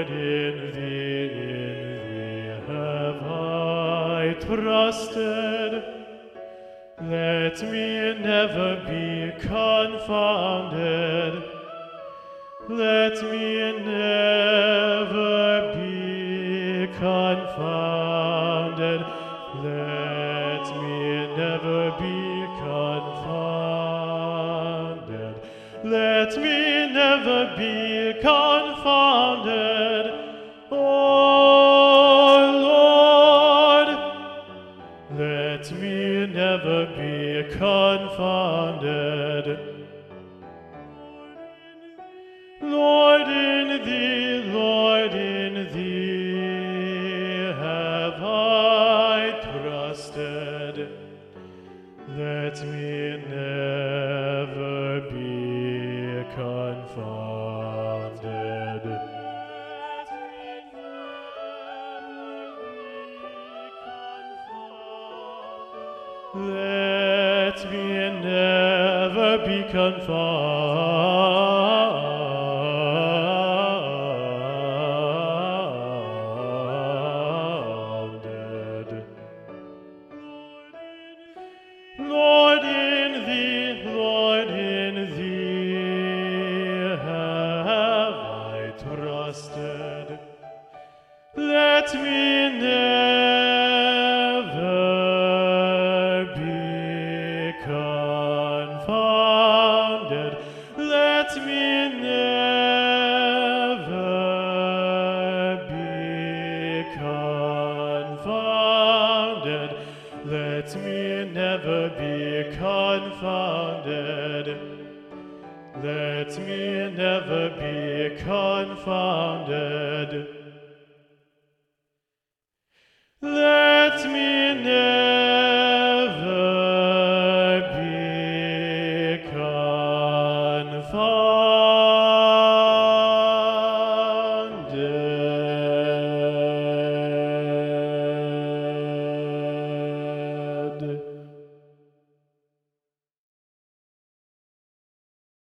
in thee have I trusted. Let me never be confounded. Let me never be confounded. Let me never be confounded. Let me never be confounded. Oh Lord, let me never be confounded. Lord, in thee have I trusted. Let me never be confounded. Let me never be confounded. Lord, in thee have I trusted. Let me never be confounded. Let me never be confounded. Let me never be confounded. Let me never be confounded.